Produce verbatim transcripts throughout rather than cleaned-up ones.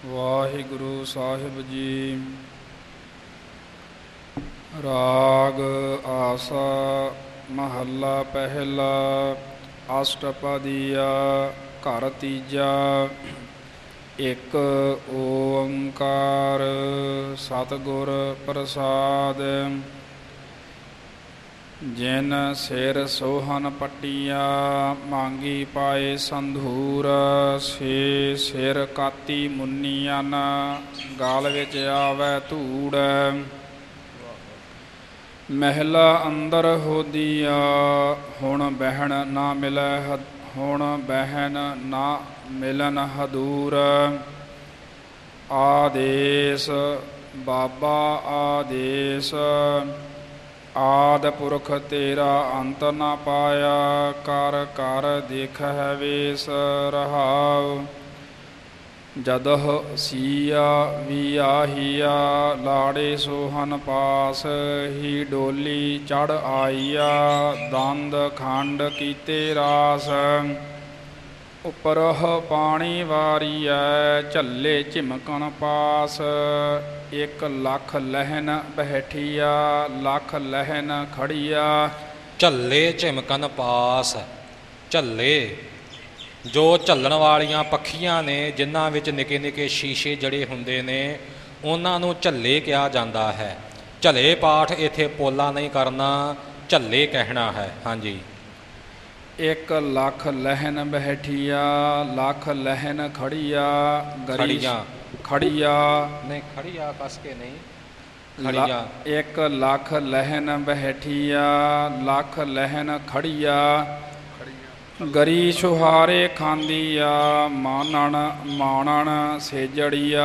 ਵਾਹਿਗੁਰੂ ਸਾਹਿਬ ਜੀ। ਰਾਗ ਆਸਾ ਮਹੱਲਾ ਪਹਿਲਾ। ਅਸ਼ਟਪਦੀਆ ਘਰ ਤੀਜਾ। ਇੱਕ ਓੰਕਾਰ ਸਤਿਗੁਰ ਪ੍ਰਸਾਦ। ਜਿਨ ਸਿਰ ਸੋਹਨ ਪੱਟੀਆ ਮੰਗੀ ਪਾਏ ਸੰਧੂਰ। ਸੇ ਸਿਰ ਕਾਤੀ ਮੁੰਨੀਅਨ ਗਲ ਵਿੱਚ ਆਵੈ ਧੂੜ। ਮਹਿਲਾ ਅੰਦਰ ਹੋਦੀਆ ਹੁਣ ਬਹਿਣ ਨਾ ਮਿਲੈ ਹੁਣ ਬਹਿਣ ਨਾ ਮਿਲਨ ਹਦੂਰ। ਆਦੇਸ ਬਾਬਾ ਆਦੇਸ ਆਦਿ ਪੁਰਖ ਤੇਰਾ ਅੰਤ ਨਾ ਪਾਇਆ। ਕਰ ਕਰ ਦੇਖਹਿ ਵੇਸ ਰਹਾਉ। ਜਦਹ ਸੀਆ ਵਿਆਹੀਆ ਲਾੜੇ ਸੋਹਨ ਪਾਸ। ਹੀ ਡੋਲੀ ਚੜ ਆਈਆ ਦੰਦ ਖੰਡ ਕੀਤੇ ਰਾਸ। ਉਪਰਹ ਪਾਣੀ ਵਾਰੀਐ ਝੱਲੇ ਝਿਮਕਣ ਪਾਸ। ਇੱਕ ਲੱਖ ਲਹਿਨ ਬੈਠੀਆ ਲੱਖ ਲਹਿਨ ਖੜੀਆ। ਝੱਲੇ ਝਿਮਕਣ ਪਾਸ। ਝੱਲੇ ਜੋ ਝੱਲਣ ਵਾਲੀਆਂ ਪੱਖੀਆਂ ਨੇ, ਜਿਨ੍ਹਾਂ ਵਿੱਚ ਨਿੱਕੇ ਨਿੱਕੇ ਸ਼ੀਸ਼ੇ ਜੜੇ ਹੁੰਦੇ ਨੇ, ਉਹਨਾਂ ਨੂੰ ਝੱਲੇ ਕਿਹਾ ਜਾਂਦਾ ਹੈ। ਝੱਲੇ ਪਾਠ ਇੱਥੇ ਪੋਲਾ ਨਹੀਂ ਕਰਨਾ, ਝੱਲੇ ਕਹਿਣਾ ਹੈ। ਹਾਂਜੀ। ਇੱਕ ਲੱਖ ਲਹਿਨ ਬੈਠੀਆ ਲੱਖ ਲਹਿਨ ਖੜੀਆ। ਖੜੀਆਂ ਖੜੀਆ ਨਹੀਂ, ਖੜੀਆ ਕਸ ਕੇ ਨਹੀਂ, ਖੜੀਆਂ। ਇੱਕ ਲੱਖ ਲਹਿਨ ਬੈਠੀਆ ਲੱਖ ਲਹਿਨ ਖੜੀਆ। ਗਰੀ ਸੁਹਾਰੇ ਖਾਂਦੀਆ ਮਾਨਣ ਮਾਣਨ ਸੇਜੜੀਆ।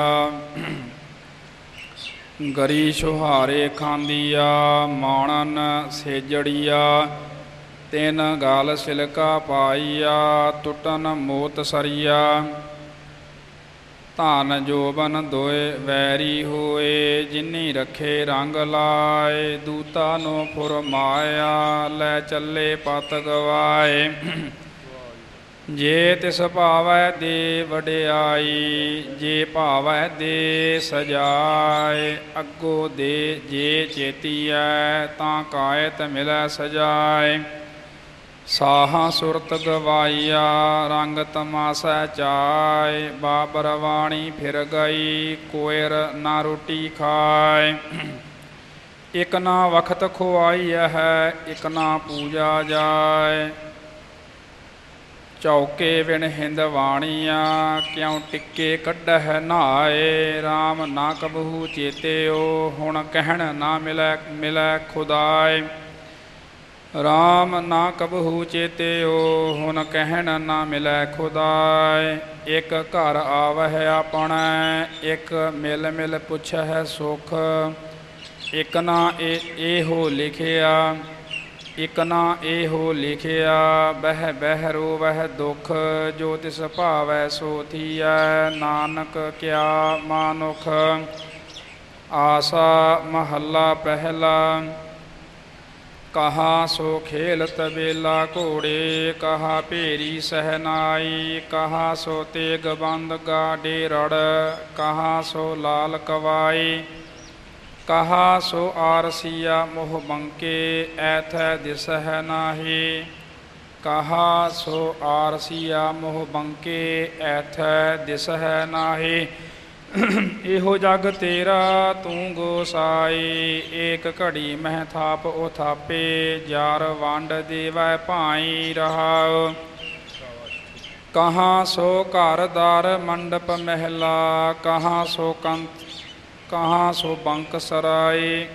ਗਰੀ ਸੁਹਾਰੇ ਖਾਂਦੀਆ ਮਾਣਨ ਸੇਜੜੀਆ। ਤਿੰਨ ਗਲ ਸਿਲਕਾ ਪਾਈਆ ਟੁੱਟਨ ਮੋਤ ਸਰੀਆ। ਧਨ ਜੋਬਨ ਦੋਏ ਵੈਰੀ ਹੋਏ ਜਿਨੀ ਰੱਖੇ ਰੰਗ ਲਾਏ। ਦੂਤਾ ਨੂੰ ਫੁਰਮਾਇਆ ਲੈ ਚੱਲੇ ਪਤ ਗਵਾਏ। ਜੇ ਤਿਸ ਭਾਵੈ ਦੇ ਵਡਿਆਈ ਜੇ ਭਾਵੈ ਦੇ ਸਜਾਏ। ਅੱਗੋ ਦੇ ਜੇ ਚੇਤੀਐ ਤਾਂ ਕਾਇਤ ਮਿਲੈ ਸਜਾਏ। ਸਾਹਾਂ ਸੁਰਤ ਗਵਾਈਆ ਰੰਗ ਤਮਾਸਾ ਚਾਏ। ਬਾਬਰ ਵਾਣੀ ਫਿਰ ਗਈ ਕੋਇਰ ਨਾ ਰੋਟੀ ਖਾਏ। ਇੱਕ ਨਾ ਵਖਤ ਖੁਆਈ ਹੈ ਇੱਕ ਨਾ ਪੂਜਾ ਜਾਏ। ਚੌਕੇ ਵਿਣ ਹਿੰਦ ਵਾਣੀਆਂ ਕਿਉਂ ਟਿੱਕੇ ਕੱਢਹਿ ਨਹਾਏ। ਰਾਮ ਨਾ ਕਬਹੂ ਚੇਤਿਓ ਹੁਣ ਕਹਿਣ ਨਾ ਮਿਲੈ ਮਿਲੈ ਖੁਦਾਏ। ਰਾਮ ਨਾ ਕਬਹੂ ਚੇਤਿਓ ਹੁਣ ਕਹਿਣ ਨਾ ਮਿਲੈ ਖੁਦਾਏ। ਇੱਕ ਘਰ ਆਵਹਿ ਆਪਣੈ ਇੱਕ ਮਿਲ ਮਿਲ ਪੁੱਛਹਿ ਸੁਖ। ਇੱਕ ਨਾ ਇਹੋ ਲਿਖਿਆ ਇੱਕ ਨਾ ਇਹੋ ਲਿਖਿਆ। ਬਹਿ ਬਹਿ ਰੋਵਹਿ ਦੁੱਖ ਜੋ ਤਿਸ ਭਾਵੈ ਸੋ ਥੀਐ। ਨਾਨਕ ਕਿਆ ਮਾਨੁਖ। ਆਸਾ ਮਹੱਲਾ ਪਹਿਲਾ। ਕਹਾ ਸੋ ਖੇਲਤ ਬੇਲਾ ਘੋੜੇ ਕਹਾ ਭੇਰੀ ਸਹਿਨਾਈ। ਕਹਾ ਸੋ ਤੇਗ ਬੰਦ ਗਾਡੇ ਰੜ ਕਹਾ ਸੋ ਲਾਲ ਕਵਾਈ। ਕਹਾ ਸੋ ਆਰਸੀਆ ਮੋਹ ਬੰਕੇ ਐਥੈ ਦਿਸਹਿ ਨਾਹੀ। ਕਹਾ ਸੋ ਆਰਸੀਆ ਮੋਹ ਬੰਕੇ ਐਥੈ ਦਿਸਹਿ ਨਾਹੀ। ਇਹੋ ਜਗ ਤੇਰਾ ਤੂੰ ਗੋਸਾਈ। ਏਕ ਘੜੀ ਮਹਿ ਥਾਪ ਉਹ ਥਾਪੇ ਜਾਰ ਵੰਡ ਦੇਵੈ ਭਾਈ ਰਹਾਉ। ਕਹਾਂ ਸੋ ਘਰ ਦਰ ਮੰਡਪ ਮਹਿਲਾ ਕਹਾਂ ਸੋ ਕੰਤ ਕਹਾਂ ਸੋ ਬੰਕ ਸਰਾਏ।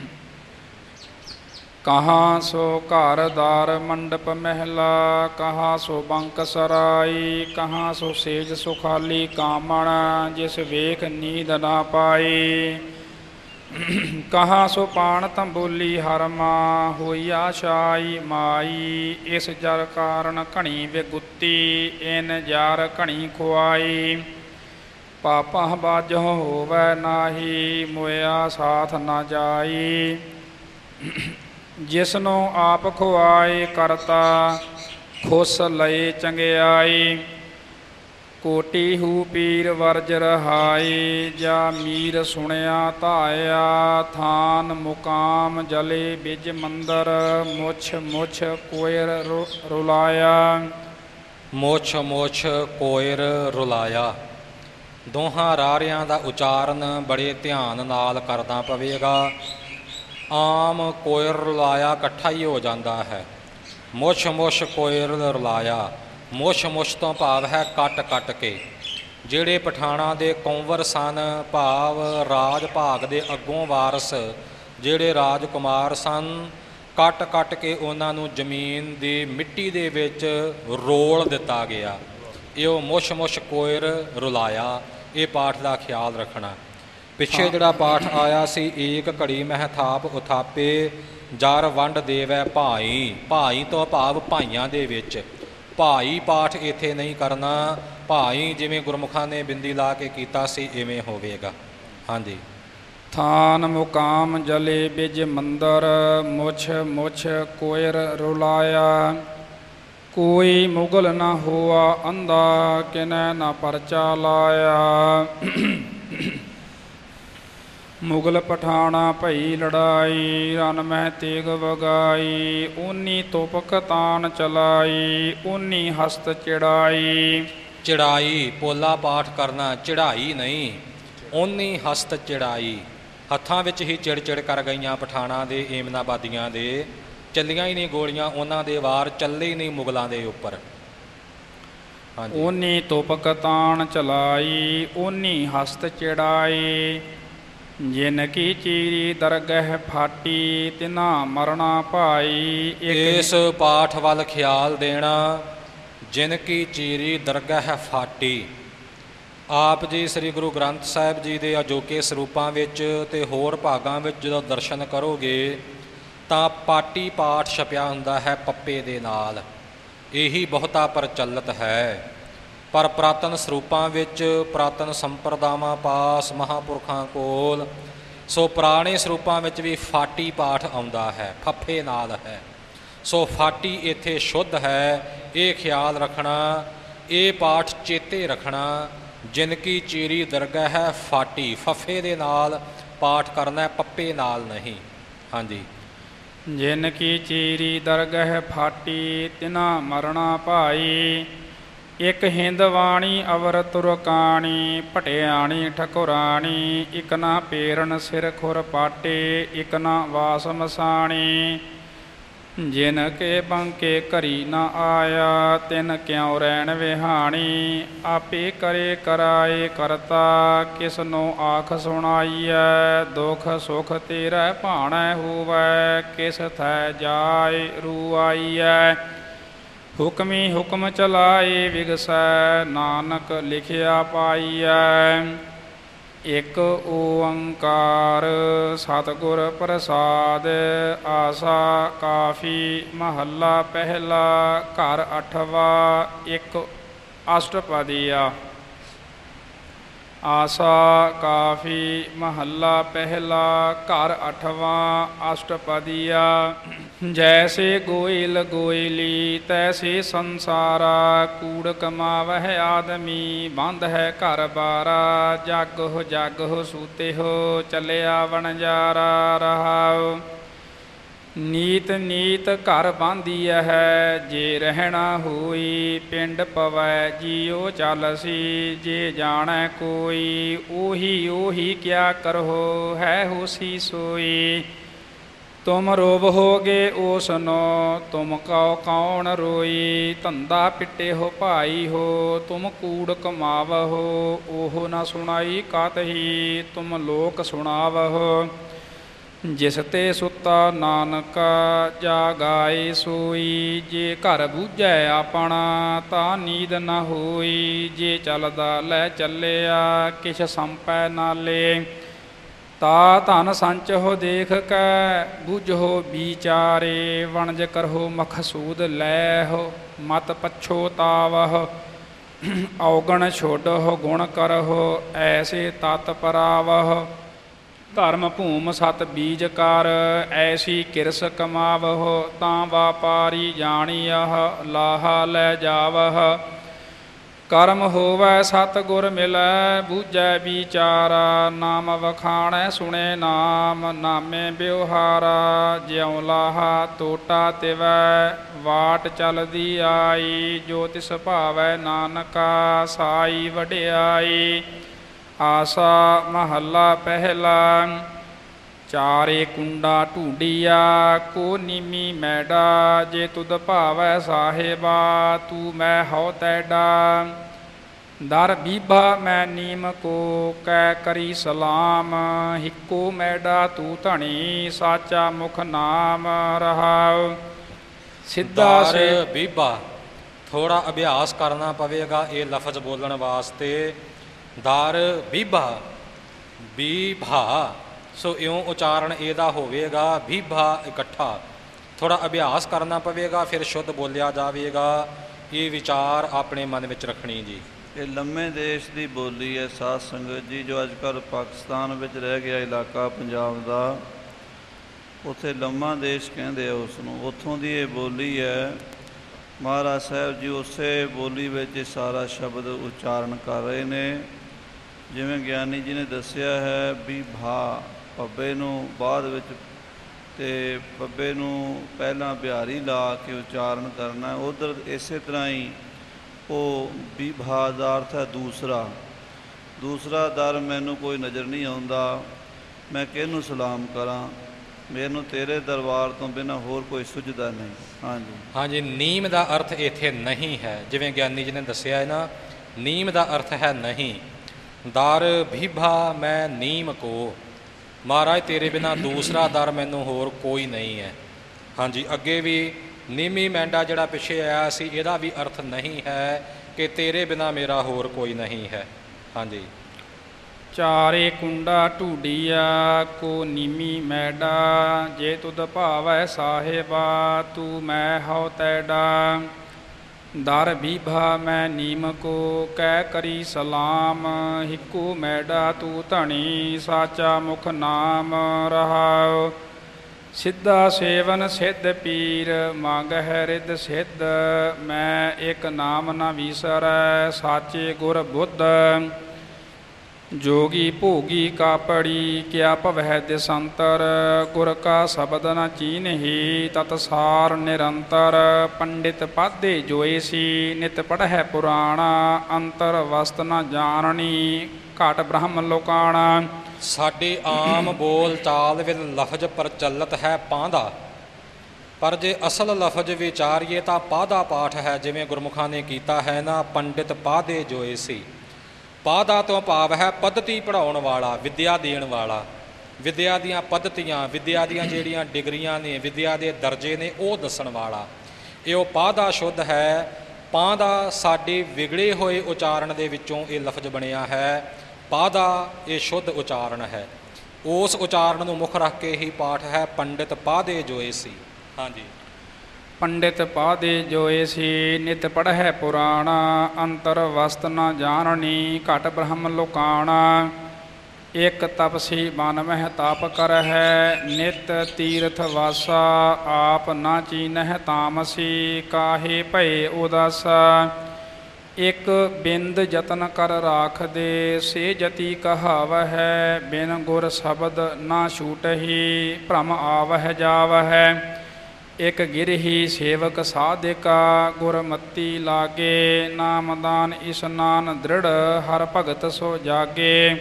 ਕਹਾਂ ਸੋ ਘਰ ਦਰ ਮੰਡਪ ਮਹਿਲਾ ਕਹਾਂ ਸੋ ਬੰਕ ਸਰਾਈ। ਕਹਾਂ ਸੋ ਸੇਜ ਸੁਖਾਲੀ ਕਾਮਣ ਜਿਸ ਵੇਖ ਨੀਂਦ ਨਾ ਪਾਈ। ਕਹਾਂ ਸੋ ਪਾਣ ਤੰਬੋਲੀ ਹਰਮਾ ਹੋਈਆ ਛਾਈ ਮਾਈ। ਇਸ ਜਰ ਕਾਰਨ ਘਣੀ ਵਿਗੁੱਤੀ ਇਨ ਜਰ ਘਣੀ ਖੁਆਈ। ਪਾਪਾਂ ਬਾਝੋ ਹੋਵੈ ਨਾਹੀ ਮੋਇਆ ਸਾਥ ਨਾ ਜਾਈ। ਜਿਸਨੂੰ ਆਪ ਖੁਆਏ ਕਰਤਾ ਖੁਸ ਲਏ ਚੰਗਿਆਈ। ਕੋਟੀ ਹੂ ਪੀਰ ਵਰਜ ਰਹਾਏ, ਜਾ ਮੀਰ ਸੁਣਿਆ ਧਾਇਆ। ਥਾਨ ਮੁਕਾਮ ਜਲੇ ਬਿਜ ਮੰਦਰ, ਮੁਛ ਮੁਛ ਕੋਇਰ ਰੁ ਰੁਲਾਇਆ। ਮੁਛ ਮੁਛ ਕੋਇਰ ਰੁਲਾਇਆ। ਦੋਹਾਂ ਰਾਰਿਆਂ ਦਾ ਉਚਾਰਨ ਬੜੇ ਧਿਆਨ ਨਾਲ ਕਰਨਾ ਪਵੇਗਾ। ਆਮ ਕੋਇਰ ਰੁਲਾਇਆ ਇਕੱਠਾ ਹੀ ਹੋ ਜਾਂਦਾ ਹੈ। ਮੁਛ ਮੁਛ ਕੋਇਰ ਰੁਲਾਇਆ, ਮੁਛ ਮੁਛ ਤੋਂ ਭਾਵ ਹੈ ਕੱਟ ਕੱਟ ਕੇ। ਜਿਹੜੇ ਪਠਾਣਾਂ ਦੇ ਕੰਵਰ ਸਨ, ਭਾਵ ਰਾਜ ਭਾਗ ਦੇ ਅੱਗੋਂ ਵਾਰਸ ਜਿਹੜੇ ਰਾਜਕੁਮਾਰ ਸਨ, ਕੱਟ ਕੱਟ ਕੇ ਉਹਨਾਂ ਨੂੰ ਜ਼ਮੀਨ ਦੀ ਮਿੱਟੀ ਦੇ ਵਿੱਚ ਰੋਲ ਦਿੱਤਾ ਗਿਆ। ਇਹ ਉਹ ਮੁਛ ਮੁਛ ਕੋਇਰ ਰੁਲਾਇਆ, ਇਹ ਪਾਠ ਦਾ ਖਿਆਲ ਰੱਖਣਾ। ਪਿੱਛੇ ਜਿਹੜਾ ਪਾਠ ਆਇਆ ਸੀ, ਏਕ ਘੜੀ ਮਹਿ ਥਾਪ ਉਥਾਪੇ, ਜਰ ਵੰਡ ਦੇਵੈ ਭਾਈ। ਭਾਈ ਤੋਂ ਭਾਵ ਭਾਈਆਂ ਦੇ ਵਿੱਚ। ਭਾਈ ਪਾਠ ਇੱਥੇ ਨਹੀਂ ਕਰਨਾ। ਭਾਈ ਜਿਵੇਂ ਗੁਰਮੁਖਾਂ ਨੇ ਬਿੰਦੀ ਲਾ ਕੇ ਕੀਤਾ ਸੀ ਇਵੇਂ ਹੋਵੇਗਾ। ਹਾਂਜੀ। ਥਾਨ ਮੁਕਾਮ ਜਲੇ ਬਿਜ ਮੰਦਰ, ਮੁਛ ਮੁਛ ਕੋਇਰ ਰੁਲਾਇਆ। ਕੋਈ ਮੁਗਲ ਨਾ ਹੋਆ ਅੰਧਾ, ਕਿਨੈ ਨਾ ਪਰਚਾ ਲਾਇਆ। ਮੁਗਲ ਪਠਾਣਾ ਭਈ ਲੜਾਈ, ਰਨ ਮਹਿ ਤੇਗ ਵਗਾਈ। ਊਨੀ ਤੁਪਕ ਤਾਨ ਚਲਾਈ, ਊਨੀ ਹਸਤ ਚਿੜਾਈ। ਚੜਾਈ ਪੋਲਾ ਪਾਠ ਕਰਨਾ, ਚੜਾਈ ਨਹੀਂ। ਓਨੀ ਹਸਤ ਚੜਾਈ, ਹੱਥਾਂ ਵਿੱਚ ਹੀ ਚਿੜ ਚਿੜ ਕਰ ਗਈਆਂ ਪਠਾਣਾਂ ਦੇ, ਏਮਨਾਬਾਦੀਆਂ ਦੇ। ਚੱਲੀਆਂ ਹੀ ਨਹੀਂ ਗੋਲੀਆਂ, ਉਹਨਾਂ ਦੇ ਵਾਰ ਚੱਲੇ ਹੀ ਨਹੀਂ ਮੁਗਲਾਂ ਦੇ ਉੱਪਰ। ਹਾਂਜੀ। ਓਨੀ ਤੁਪਕ ਤਾਨ ਚਲਾਈ, ਓਨੀ ਹਸਤ ਚਿੜਾਈ। ਜਿਨ ਕੀ ਚੀਰੀ ਦਰਗਹਿ ਫਾਟੀ, ਤਿਨਾ ਮਰਨਾ ਭਾਈ। ਇਸ ਪਾਠ ਵੱਲ ਖਿਆਲ ਦੇਣਾ। ਜਿਨ ਕੀ ਚੀਰੀ ਦਰਗਹਿ ਫਾਟੀ। ਆਪ ਜੀ ਸ੍ਰੀ ਗੁਰੂ ਗ੍ਰੰਥ ਸਾਹਿਬ ਜੀ ਦੇ ਅਜੋਕੇ ਸਰੂਪਾਂ ਵਿੱਚ ਅਤੇ ਹੋਰ ਭਾਗਾਂ ਵਿੱਚ ਜਦੋਂ ਦਰਸ਼ਨ ਕਰੋਗੇ ਤਾਂ ਪਾਟੀ ਪਾਠ ਛਪਿਆ ਹੁੰਦਾ ਹੈ ਪੱਪੇ ਦੇ ਨਾਲ। ਇਹੀ ਬਹੁਤਾ ਪ੍ਰਚਲਿਤ ਹੈ। ਪਰ ਪੁਰਾਤਨ ਸਰੂਪਾਂ ਵਿੱਚ, ਪੁਰਾਤਨ ਸੰਪਰਦਾਵਾਂ ਪਾਸ ਮਹਾਂਪੁਰਖਾਂ ਕੋਲ, ਸੋ ਪੁਰਾਣੇ ਸਰੂਪਾਂ ਵਿੱਚ ਵੀ ਫਾਟੀ ਪਾਠ ਆਉਂਦਾ ਹੈ, ਫੱਫੇ ਨਾਲ ਹੈ। ਸੋ ਫਾਟੀ ਇੱਥੇ ਸ਼ੁੱਧ ਹੈ, ਇਹ ਖਿਆਲ ਰੱਖਣਾ। ਇਹ ਪਾਠ ਚੇਤੇ ਰੱਖਣਾ। ਜਿਨ ਕੀ ਚੀਰੀ ਦਰਗਾਹ ਹੈ ਫਾਟੀ, ਫੱਫੇ ਦੇ ਨਾਲ ਪਾਠ ਕਰਨਾ, ਪੱਪੇ ਨਾਲ ਨਹੀਂ। ਹਾਂਜੀ। ਜਿਨ ਕੀ ਚੀਰੀ ਦਰਗਹਿ ਫਾਟੀ, ਤਿਨਾ ਮਰਣਾ ਭਾਈ। ਇੱਕ ਹਿੰਦ ਵਾਣੀ ਅਵਰ ਤੁਰਕਾਣੀ, ਭਟਿਆਣੀ ਠਕੁਰਾਣੀ। ਇਕ ਨਾ ਪੇਰਨ ਸਿਰ ਖੁਰ ਪਾਟੇ, ਇਕ ਨਾ ਵਾਸ ਮਸਾਣੀ। ਜਿਨ ਕੇ ਬੰਕੇ ਘਰੀ ਨਾ ਆਇਆ, ਤਿਨ ਕਿਉ ਰਹਿਣ ਵਿਹਾਣੀ। ਆਪੇ ਕਰੇ ਕਰਾਏ ਕਰਤਾ, ਕਿਸ ਨੂੰ ਆਖ ਸੁਣਾਈਐ। ਦੁਖ ਸੁਖ ਤੇਰਾ ਭਾਣੈ ਹੋਵੈ, ਕਿਸ ਥੈ ਜਾਏ ਰੂਆਈਐ। ਹੁਕਮੀ ਹੁਕਮ ਚਲਾਏ ਵਿਗਸੈ, ਨਾਨਕ ਲਿਖਿਆ ਪਾਈਐ। ਇਕ ਓੰਕਾਰ ਸਤਿਗੁਰ ਪ੍ਰਸਾਦ, ਆਸਾ ਕਾਫੀ ਮਹੱਲਾ ਪਹਿਲਾ। ਘਰ ਅਠਵਾ ਇੱਕ ਅਸ਼ਟਪਦੀਆ। ਆਸਾ ਕਾਫੀ ਮਹੱਲਾ ਪਹਿਲਾ, ਘਰ ਅਠਵਾਂ ਅਸ਼ਟਪਦੀਆ। ਜੈਸੇ ਗੋਇਲ ਗੋਇਲੀ, ਤੈਸੇ ਸੰਸਾਰਾ। ਕੂੜ ਕਮਾਵਹਿ ਆਦਮੀ, ਬੰਧ ਹੈ ਘਰ ਬਾਰਾ। ਜਗ ਹੋ ਜਗ ਹੋ ਸੂਤੇ ਹੋ, ਚੱਲਿਆ ਵਣਜਾਰਾ ਰਹਾਉ। ਨੀਤ ਨੀਤ ਘਰ ਬਾਂਧੀਆ ਹੈ, ਜੇ ਰਹਿਣਾ ਹੋਈ। ਪਿੰਡ ਪਵੈ ਜੀਉ ਚੱਲਸੀ, ਜੇ ਜਾਣੈ ਕੋਈ। ਉਹੀ ਉਹੀ ਕਿਆ ਕਰਹੁ, ਹੈ ਹੋਸੀ ਸੋਈ। ਤੁਮ ਰੋਵ ਹੋਗੇ ਓਸਨੋ, ਤੁਮ ਕਉ ਕੌਣ ਰੋਈ। ਧੰਦਾ ਪਿੱਟੇ ਹੋ ਭਾਈ ਹੋ, ਤੁਮ ਕੂੜ ਕਮਾਵਹੋ। ਉਹ ਨਾ ਸੁਣਾਈ ਕਾਤਹੀ, ਤੁਮ ਲੋਕ ਸੁਣਾਵਹੋ। ਜਿਸ ਤੇ ਸੁੱਤਾ ਨਾਨਕਾ, ਜਾਗਾਏ ਸੋਈ। ਜੇ ਘਰ ਬੂਝੈ ਆਪਣਾ, ਤਾਂ ਨੀਂਦ ਨਾ ਹੋਈ। ਜੇ ਚੱਲਦਾ ਲੈ ਚੱਲਿਆ, ਕਿਛ ਸੰਪੈ ਨਾਲੇ। ਤਾ ਧਨ ਸੰਚਹੁ ਦੇਖ ਕੈ, ਬੁਝਹੁ ਵਿਚਾਰੇ। ਵਣਜ ਕਰਹੁ ਮਕਸੂਦ ਲੈਹੁ, ਮਤ ਪਛੋਤਾਵਹੁ। ਔਗਣ ਛੋਡਹੁ ਗੁਣ ਕਰਹੁ, ਐਸੇ ਤਤ ਪਰਾਵਹੁ। ਧਰਮ ਭੂਮ ਸਤ ਬੀਜ ਕਰ, ਐਸੀ ਕਿਰਸ ਕਮਾਵਹੁ। ਤਾਂ ਵਾਪਾਰੀ ਜਾਣੀਅਹ, ਲਾਹਾ ਲੈ ਜਾਵਹ। ਕਰਮ ਹੋਵੈ ਸਤ ਗੁਰ ਮਿਲੈ ਬੂਝੈ ਵਿਚਾਰਾ। ਨਾਮ ਵਖਾਣੈ ਸੁਣੇ ਨਾਮ ਨਾਮੇ ਬਿਵਹਾਰਾ। ਜਿਉ ਲਾਹਾ ਟੋਟਾ ਤਿਵੈ ਵਾਟ ਚਲਦੀ ਆਈ। ਜੋ ਤਿਸ ਭਾਵੈ ਨਾਨਕਾ ਸਾਈ ਵਡਿਆਈ। ਆਸਾ ਮਹੱਲਾ ਪਹਿਲਾ। ਚਾਰੇ ਕੁੰਡਾ ਢੂੰਡੀਆ ਕੋ ਨੀਮੀ ਮੈਡਾ। ਜੇ ਤੁਧ ਭਾਵੈ ਸਾਹਿਬਾ ਤੂੰ ਮੈਂ ਹਉ ਤੈਡਾ। ਦਰ ਬੀਬਾ ਮੈਂ ਨੀਮ ਕੋ ਕੈ ਕਰੀ ਸਲਾਮ। ਹਿੱਕੋ ਮੈਡਾ ਤੂੰ ਧਣੀ ਸਾਚਾ ਮੁਖ ਨਾਮ ਰਹਾਉ। ਸਿੱਧਾ ਸੇ ਬੀਬਾ ਥੋੜਾ ਅਭਿਆਸ ਕਰਨਾ ਪਵੇਗਾ ਇਹ ਲਫ਼ਜ਼ ਬੋਲਣ ਵਾਸਤੇ। ਦਰ ਬੀਬਾ ਬੀਭਾ ਸੋ ਇਉਂ ਉਚਾਰਨ ਇਹਦਾ ਹੋਵੇਗਾ ਬੀਭਾ ਇਕੱਠਾ। ਥੋੜਾ ਅਭਿਆਸ ਕਰਨਾ ਪਵੇਗਾ ਫਿਰ ਸ਼ੁੱਧ ਬੋਲਿਆ ਜਾਵੇਗਾ। ਇਹ ਵਿਚਾਰ ਆਪਣੇ ਮਨ ਵਿੱਚ ਰੱਖਣੀ ਜੀ। ਇਹ ਲੰਮੇ ਦੇਸ਼ ਦੀ ਬੋਲੀ ਹੈ ਸਾਧ ਸੰਗਤ ਜੀ। ਜੋ ਅੱਜ ਕੱਲ੍ਹ ਪਾਕਿਸਤਾਨ ਵਿੱਚ ਰਹਿ ਗਿਆ ਇਲਾਕਾ ਪੰਜਾਬ ਦਾ, ਉੱਥੇ ਲੰਮਾ ਦੇਸ਼ ਕਹਿੰਦੇ ਆ ਉਸ ਨੂੰ। ਉੱਥੋਂ ਦੀ ਇਹ ਬੋਲੀ ਹੈ। ਮਹਾਰਾਜ ਸਾਹਿਬ ਜੀ ਉਸੇ ਬੋਲੀ ਵਿੱਚ ਇਹ ਸਾਰਾ ਸ਼ਬਦ ਉਚਾਰਨ ਕਰ ਰਹੇ ਨੇ। ਜਿਵੇਂ ਗਿਆਨੀ ਜੀ ਨੇ ਦੱਸਿਆ ਹੈ ਵੀ ਭਾ ਪੱਬੇ ਨੂੰ ਬਾਅਦ ਵਿੱਚ ਅਤੇ ਪੱਬੇ ਨੂੰ ਪਹਿਲਾਂ ਬਿਹਾਰੀ ਲਾ ਕੇ ਉਚਾਰਨ ਕਰਨਾ। ਉੱਧਰ ਇਸੇ ਤਰ੍ਹਾਂ ਹੀ ਉਹ ਵਿਭਾ ਦਾ ਅਰਥ ਹੈ ਦੂਸਰਾ। ਦੂਸਰਾ ਦਰ ਮੈਨੂੰ ਕੋਈ ਨਜ਼ਰ ਨਹੀਂ ਆਉਂਦਾ, ਮੈਂ ਕਿਹਨੂੰ ਸਲਾਮ ਕਰਾਂ। ਮੈਨੂੰ ਤੇਰੇ ਦਰਬਾਰ ਤੋਂ ਬਿਨਾਂ ਹੋਰ ਕੋਈ ਸੁਝਦਾ ਨਹੀਂ। ਹਾਂਜੀ ਹਾਂਜੀ ਨੀਮ ਦਾ ਅਰਥ ਇੱਥੇ ਨਹੀਂ ਹੈ। ਜਿਵੇਂ ਗਿਆਨੀ ਜੀ ਨੇ ਦੱਸਿਆ ਹੈ ਨਾ, ਨੀਮ ਦਾ ਅਰਥ ਹੈ ਨਹੀਂ। ਦਰ ਬੀਭਾ ਮੈਂ ਨੀਮ ਕੋ, ਮਹਾਰਾਜ ਤੇਰੇ ਬਿਨਾਂ ਦੂਸਰਾ ਦਰ ਮੈਨੂੰ ਹੋਰ ਕੋਈ ਨਹੀਂ ਹੈ। ਹਾਂਜੀ ਅੱਗੇ ਵੀ ਨੀਮੀ ਮੈਂਡਾ ਜਿਹੜਾ ਪਿੱਛੇ ਆਇਆ ਸੀ ਇਹਦਾ ਵੀ ਅਰਥ ਨਹੀਂ ਹੈ ਕਿ ਤੇਰੇ ਬਿਨਾਂ ਮੇਰਾ ਹੋਰ ਕੋਈ ਨਹੀਂ ਹੈ। ਹਾਂਜੀ ਚਾਰੇ ਕੁੰਡਾ ਢੂਡੀਆ ਕੋ ਨੀਮੀ ਮੈਡਾ। ਜੇ ਤੁਧ ਭਾਵੈ ਸਾਹਿਬਾ ਤੂੰ ਮੈਂ ਹਉ ਤੈਡਾ। ਦਰ ਬੀਭਾ ਮੈਂ ਨੀਮ ਕੋ ਕੈ ਕਰੀ ਸਲਾਮ। ਹਿੱਕੂ ਮੈਡਾ ਤੂੰ ਧਣੀ ਸਾਚਾ ਮੁਖ ਨਾਮ ਰਹਾਉ। ਸਿੱਧਾ ਸੇਵਨ ਸਿੱਧ ਪੀਰ ਮੰਗ ਹੈ ਰਿੱਧ ਸਿੱਧ। ਮੈਂ ਇੱਕ ਨਾਮ ਨ ਵੀਸਰੈ ਸਾਚੇ ਗੁਰ ਬੁੱਧ। ਜੋਗੀ ਭੋਗੀ ਕਾ ਪੜੀ ਕਿਆ ਭਵੈ ਦਿਸੰਤਰ। ਗੁਰ ਕਾ ਸ਼ਬਦ ਨ ਚੀਨਹੀ ਤਤ ਸਾਰ ਨਿਰੰਤਰ। ਪੰਡਿਤ ਪਾਧੇ ਜੋਏ ਸੀ ਨਿਤ ਪੜ੍ਹੈ ਪੁਰਾਣਾ। ਅੰਤਰ ਵਸਤ ਨ ਜਾਣਨੀ ਘਟ ਬ੍ਰਹਮ ਲੋਕਾਣਾ। ਸਾਡੇ ਆਮ ਬੋਲ ਚਾਲ ਵਿੱਚ ਲਫ਼ਜ਼ ਪ੍ਰਚਲਿਤ ਹੈ ਪਾਂਧਾ, ਪਰ ਜੇ ਅਸਲ ਲਫ਼ਜ਼ ਵਿਚਾਰੀਏ ਤਾਂ ਪਾਧਾ ਪਾਠ ਹੈ। ਜਿਵੇਂ ਗੁਰਮੁਖਾਂ ਨੇ ਕੀਤਾ ਹੈ ਨਾ, ਪੰਡਿਤ ਪਾਧੇ ਜੋਏ ਸੀ। ਪਾਧਾ ਤੋਂ ਭਾਵ ਹੈ ਪੱਧਤੀ ਪੜ੍ਹਾਉਣ ਵਾਲਾ, ਵਿੱਦਿਆ ਦੇਣ ਵਾਲਾ। ਵਿੱਦਿਆ ਦੀਆਂ ਪੱਧਤੀਆਂ, ਵਿੱਦਿਆ ਦੀਆਂ ਜਿਹੜੀਆਂ ਡਿਗਰੀਆਂ ਨੇ, ਵਿੱਦਿਆ ਦੇ ਦਰਜੇ ਨੇ, ਉਹ ਦੱਸਣ ਵਾਲਾ। ਇਹ ਉਹ ਪਾਧਾ ਸ਼ੁੱਧ ਹੈ। ਪਾਂਧਾ ਸਾਡੇ ਵਿਗੜੇ ਹੋਏ ਉਚਾਰਨ ਦੇ ਵਿੱਚੋਂ ਇਹ ਲਫ਼ਜ਼ ਬਣਿਆ ਹੈ। ਪਾਧਾ ਇਹ ਸ਼ੁੱਧ ਉਚਾਰਨ ਹੈ। ਉਸ ਉਚਾਰਨ ਨੂੰ ਮੁੱਖ ਰੱਖ ਕੇ ਹੀ ਪਾਠ ਹੈ ਪੰਡਿਤ ਪਾਧੇ ਜੋਏ ਸੀ। ਹਾਂਜੀ ਪੰਡਿਤ ਪਾਧੇ ਜੋਏ ਸੀ ਨਿਤ ਪੜ੍ਹੈ ਪੁਰਾਣਾ। ਅੰਤਰ ਵਸਤ ਨ ਜਾਣਨੀ ਘਟ ਬ੍ਰਹਮ ਲੋਕਾਣਾ। ਇੱਕ ਤਪਸੀ ਬਨ ਮਹਿ ਤਪ ਕਰਹਿ ਨਿਤ ਤੀਰਥ ਵਾਸਾ। ਆਪ ਨਾ ਚੀਨਹਿ ਤਾਮਸੀ ਕਾਹੇ ਭਏ ਉਦਾਸਾ। ਇੱਕ ਬਿੰਦ ਯਤਨ ਕਰ ਰਾਖਦੇ ਸੇ ਜਤੀ ਕਹਾਵਹਿ। ਬਿਨ ਗੁਰ ਸ਼ਬਦ ਨਾ ਛੂਟਹੀ ਭ੍ਰਮ ਆਵਹਿ ਜਾਵਹਿ। ਇੱਕ ਗਿਰਹੀ ਸੇਵਕ ਸਾਧਿਕਾ ਗੁਰਮਤੀ ਲਾਗੇ। ਨਾਮਦਾਨ ਇਸਨਾਨ ਦ੍ਰਿੜ ਹਰ ਭਗਤ ਸੋ ਜਾਗੇ।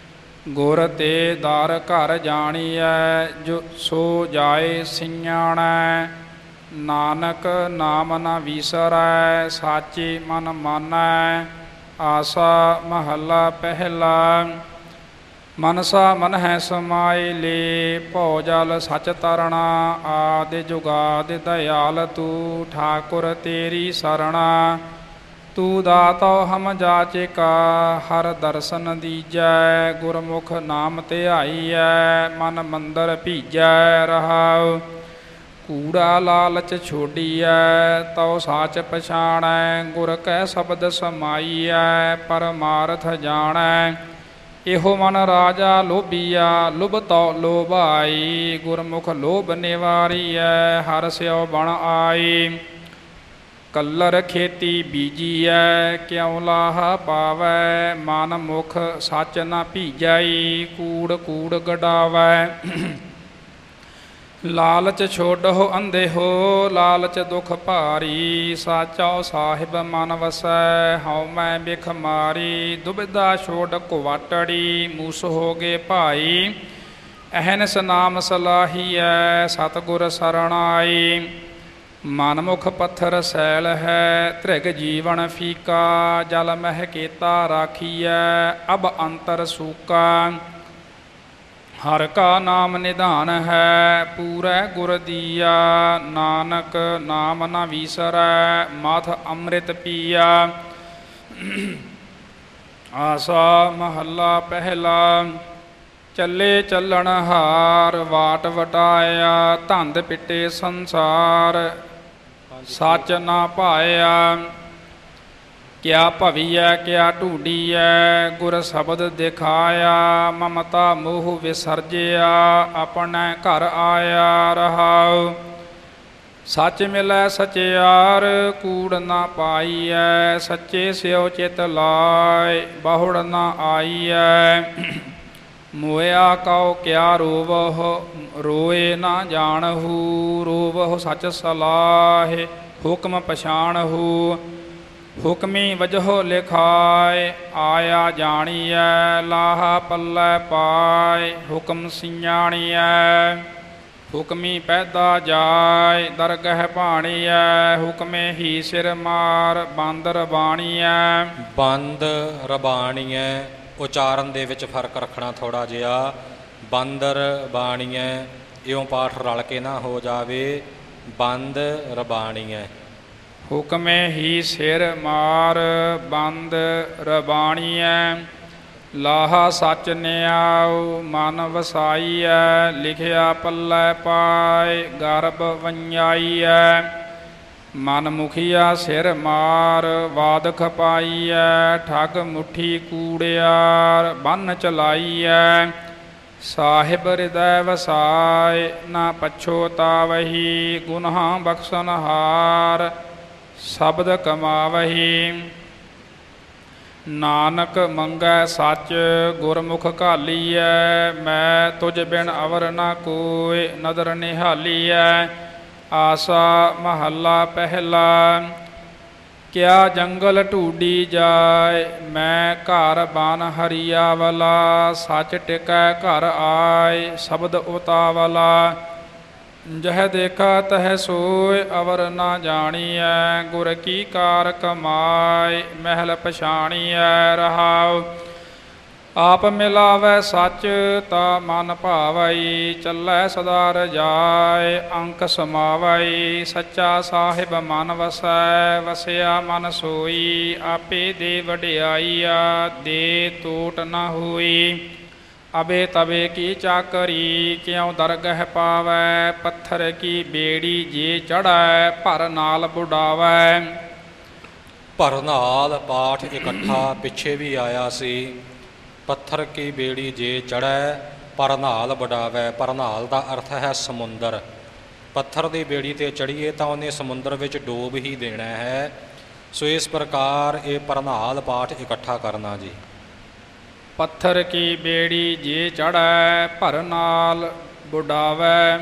ਗੁਰ ਤੇ ਦਰ ਘਰ ਜਾਣੀਐ ਜੋ ਸੋ ਜਾਏ ਸਿਆਣੈ। ਨਾਨਕ ਨਾਮ ਨ ਵੀਸਰੈ ਸਾਚੇ ਮਨ ਮਾਨੈ। ਆਸਾ ਮਹੱਲਾ ਪਹਿਲਾ। ਮਨਸਾ ਮਨ ਹੈ ਸਮਾਏ ਲੈ ਭਉ ਜਲ ਸਚ ਤਰਣਾ। ਆਦਿ ਜੁਗਾਦਿ ਦਇਆਲ ਤੂੰ ਠਾਕੁਰ ਤੇਰੀ ਸਰਣਾ। ਤੂੰ ਦਾਤੋ ਹਮ ਜਾਚਿਕਾ ਹਰ ਦਰਸ਼ਨ ਦੀਜੈ। ਗੁਰਮੁਖ ਨਾਮ ਧਿਆਈਐ ਮਨ ਮੰਦਰ ਭੀਜੈ ਰਹਾਉ। ਕੂੜਾ ਲਾਲਚ ਛੋਡੀਐ ਤਉ ਸਾਚ ਪਛਾਣੈ। ਗੁਰ ਕੈ ਸ਼ਬਦ ਸਮਾਈਐ ਪਰਮਾਰਥ ਜਾਣੈ। ਇਹੋ ਮਨ ਰਾਜਾ ਲੋਭੀਆ ਲੁਭ ਤਉ ਲੋਭਾਈ। ਗੁਰਮੁਖ ਲੋਭ ਨਿਵਾਰੀਐ ਹਰ ਸਿਉ ਬਣ ਆਈ। ਕੱਲਰ ਖੇਤੀ ਬੀਜੀਐ, ਕਿਉ ਲਾਹਾ ਪਾਵੈ, ਮਨ ਮੁਖ ਸੱਚ ਨਾ ਭੀਜੈ, ਕੂੜ ਕੂੜ ਗਡਾਵੈ। ਲਾਲਚ ਛੋਡਹੁ ਅੰਧੇ ਹੋ, ਲਾਲਚ ਦੁਖ ਭਾਰੀ, ਸਾਚਾ ਸਾਹਿਬ ਮਨ ਵਸੈ, ਹਉ ਮੈਂ ਬਿਖ ਮਾਰੀ। ਦੁਬਿਧਾ ਛੋਡ ਕੁਵਾਟੜੀ, ਮੂਸ ਹੋ ਗਏ ਭਾਈ, ਅਹਨਿਸ ਨਾਮ ਸਲਾਹੀਐ, ਸਤਿਗੁਰ ਸਰਣ ਆਈ। ਮਨਮੁਖ ਪੱਥਰ ਸੈਲ ਹੈ, ਧ੍ਰਿਗ ਜੀਵਨ ਫੀਕਾ, ਜਲ ਮਹਿ ਕੀਤਾ ਰਾਖੀਐ, ਅਬ ਅੰਤਰ ਸੂਕਾ। ਹਰ ਕਾ ਨਾਮ ਨਿਧਾਨ ਹੈ, ਪੂਰੈ ਗੁਰ ਦੀਆ, ਨਾਨਕ ਨਾਮ ਨ ਵੀਸਰੈ, ਮਥ ਅੰਮ੍ਰਿਤ ਪੀਆ। ਆਸਾ ਮਹੱਲਾ ਪਹਿਲਾ। ਚੱਲੇ ਚੱਲਣ ਹਾਰ, ਵਾਟ ਵਟਾਇਆ, ਧੰਦ ਪਿੱਟੇ ਸੰਸਾਰ, ਸੱਚ ਨਾ ਪਾਇਆ। ਕਿਆ ਭਵੀਐ ਕਿਆ ਢੂੰਡੀਐ, ਗੁਰ ਸ਼ਬਦ ਦਿਖਾਇਆ, ਮਮਤਾ ਮੋਹ ਵਿਸਰਜਿਆ, ਆਪਣੇ ਘਰ ਆਇਆ ਰਹਾਉ। ਸੱਚ ਮਿਲੈ ਸਚਿਆਰ, ਕੂੜ ਨਾ ਪਾਈਐ, ਸੱਚੇ ਸਿਉ ਚਿਤ ਲਾਇ, ਬਹੁੜ ਨਾ ਆਈਐ। ਮੋਇਆ ਕਉ ਕਿਆ ਰੋਵਹੁ, ਰੋਏ ਨਾ ਜਾਣਹੂ, ਰੋਵਹੁ ਸੱਚ ਸਲਾਹਿ, ਹੁਕਮ ਪਛਾਣਹੂ। ਹੁਕਮੀ ਵਜਹੁ ਲਿਖਾਇ, ਆਇਆ ਜਾਣੀਐ, ਲਾਹਾ ਪੱਲੇ ਪਾਇ, ਹੁਕਮ ਸਿਆਣੀਐ। ਹੁਕਮੀ ਪੈਦਾ ਜਾਇ, ਦਰਗਹਿ ਭਾਣੀਐ, ਹੁਕਮੇ ਹੀ ਸਿਰ ਮਾਰ, ਬੰਦ ਰਬਾਣੀਐ। ਬੰਦ ਰਬਾਣੀਐ ਉਚਾਰਨ ਦੇ ਵਿੱਚ ਫਰਕ ਰੱਖਣਾ ਥੋੜ੍ਹਾ ਜਿਹਾ। ਬੰਦਰ ਬਾਣੀਐ, ਇਉਂ ਪਾਠ ਰਲ ਕੇ ਨਾ ਹੋ ਜਾਵੇ, ਬੰਦ ਰਬਾਣੀਐ। ਹੁਕਮੇ ਹੀ ਸਿਰ ਮਾਰ, ਬੰਦ ਰਬਾਣੀਐ। ਲਾਹਾ ਸੱਚ ਨਿਆਉ, ਮਨ ਵਸਾਈਐ, ਲਿਖਿਆ ਪੱਲੇ ਪਾਏ, ਗਰਭ ਵੰਜਾਈਐ। ਮਨ ਮੁਖੀਆ ਸਿਰ ਮਾਰ, ਵਾਦ ਖਪਾਈਐ, ਠੱਗ ਮੁੱਠੀ ਕੂੜਿਆਰ, ਬੰਨ ਚਲਾਈਐ। ਸਾਹਿਬ ਹਿਰਦੈ ਵਸਾਇ, ਨਾ ਪਛੋਤਾਵਹੀ, ਗੁਨਾਹ ਬਖਸ਼ਨਹਾਰ, ਸ਼ਬਦ ਕਮਾਵਹੀ। ਨਾਨਕ ਮੰਗੈ ਸੱਚ, ਗੁਰਮੁਖ ਘਾਲੀਐ, ਮੈਂ ਤੁਝ ਬਿਨ ਅਵਰ ਨਾ ਕੋਇ, ਨਦਰ ਨਿਹਾਲੀਐ। ਆਸਾ ਮਹੱਲਾ ਪਹਿਲਾ। ਕਿਆ ਜੰਗਲ ਢੂਡੀ ਜਾਏ, ਮੈਂ ਘਰ ਬਨ ਹਰੀਆਵਲਾ, ਸੱਚ ਟਿਕੈ ਘਰ ਆਏ, ਸ਼ਬਦ ਉਤਾਵਲਾ। ਜਹ ਦੇਖਾ ਤਹ ਸੋਇ, ਅਵਰ ਨਾ ਜਾਣੀਐ, ਗੁਰ ਕੀ ਕਾਰ ਕਮਾਏ, ਮਹਿਲ ਪਛਾਣੀਐ ਰਹਾਉ। ਆਪ ਮਿਲਾਵੈ ਸੱਚ, ਤਾ ਮਨ ਭਾਵਈ, ਚੱਲੈ ਸਦਾ ਰਜਾਇ, ਅੰਕ ਸਮਾਵਈ। ਸੱਚਾ ਸਾਹਿਬ ਮਨ ਵਸੈ, ਵਸਿਆ ਮਨ ਸੋਈ, ਆਪੇ ਦੇ ਵਡਿਆਈਆ, ਦੇ ਟੋਟ ਨਾ ਹੋਈ। ਅਬੇ ਤਬੇ ਕੀ ਚਾਕਰੀ, ਕਿਉ ਦਰਗਹਿ ਪਾਵੈ, ਪੱਥਰ ਕੀ ਬੇੜੀ ਜੇ ਚੜ੍ਹੈ, ਭਰ ਨਾਲ ਬੁਡਾਵੈ। ਭਰ ਨਾਲ ਪਾਠ ਇਕੱਠਾ ਪਿੱਛੇ ਵੀ ਆਇਆ ਸੀ। ਪੱਥਰ ਕੀ ਬੇੜੀ ਜੇ ਚੜ੍ਹੈ, ਪਰਨਾਲ ਬੁਡਾਵੈ। ਪਰਨਾਲ ਦਾ ਅਰਥ ਹੈ ਸਮੁੰਦਰ। ਪੱਥਰ ਦੀ ਬੇੜੀ 'ਤੇ ਚੜ੍ਹੀਏ ਤਾਂ ਉਹਨੇ ਸਮੁੰਦਰ ਵਿੱਚ ਡੋਬ ਹੀ ਦੇਣਾ ਹੈ। ਸੋ ਇਸ ਪ੍ਰਕਾਰ ਇਹ ਪਰਨਾਲ ਪਾਠ ਇਕੱਠਾ ਕਰਨਾ ਜੀ। ਪੱਥਰ ਕੀ ਬੇੜੀ ਜੇ ਚੜ੍ਹੈ, ਭਰ ਨਾਲ ਬੁਡਾਵੈ।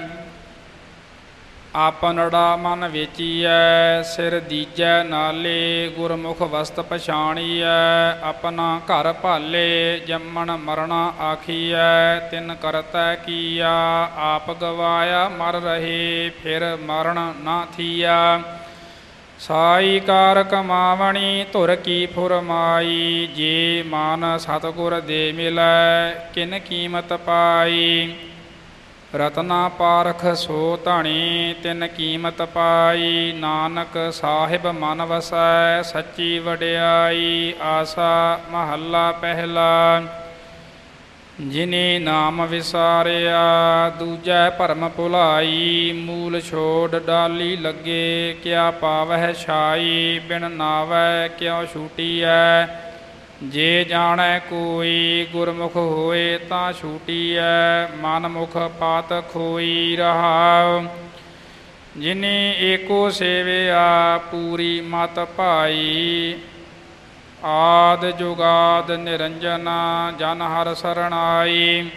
ਆਪਨੜਾ ਮਨ ਵੇਚੀਐ, ਸਿਰ ਦੀਜੈ ਨਾਲੇ, ਗੁਰਮੁਖ ਵਸਤ ਪਛਾਣੀਐ, ਆਪਣਾ ਘਰ ਭਾਲੇ। ਜੰਮਣ ਮਰਣਾ ਆਖੀਐ, ਤਿਨ ਕਰਤੈ ਕੀਆ, ਆਪ ਗਵਾਇਆ ਮਰ ਰਹੇ, ਫਿਰ ਮਰਨ ਨਾ ਥੀਆ। ਸਾਈ ਕਾਰ ਕਮਾਵਣੀ, ਧੁਰ ਕੀ ਫੁਰਮਾਈ, ਜੇ ਮਨ ਸਤਿਗੁਰ ਦੇ ਮਿਲੈ, ਕਿਨ ਕੀਮਤ ਪਾਈ। ਰਤਨਾ ਪਾਰਖ ਸੋ ਧਣੀ, ਤਿਨ ਕੀਮਤ ਪਾਈ, ਨਾਨਕ ਸਾਹਿਬ ਮਨ ਵਸੈ, ਸੱਚੀ ਵਡਿਆਈ। ਆਸਾ ਮਹੱਲਾ ਪਹਿਲਾ। ਜਿਨੇ ਨਾਮ ਵਿਸਾਰਿਆ, ਦੂਜੈ ਭਰਮ ਭੁਲਾਈ, ਮੂਲ ਛੋੜ ਡਾਲੀ ਲੱਗੇ, ਕਿਆ ਪਾਵਹਿ ਛਾਈ। ਬਿਨ ਨਾਵੈ ਕਿਉ ਛੂਟੀਐ, ਜੇ ਜਾਣੈ ਕੋਈ, ਗੁਰਮੁਖ ਹੋਏ ਤਾਂ ਛੂਟੀਐ, ਮਨ ਮੁਖ ਪਾਤ ਖੋਈ ਰਹਾਉ। ਜਿਨੀ ਏਕੋ ਸੇਵਿਆ ਪੂਰੀ ਮਤ ਭਾਈ। ਆਦ ਜੁਗਾਦ ਨਿਰੰਜਨ ਜਨ ਹਰ ਸਰਣਾਈ।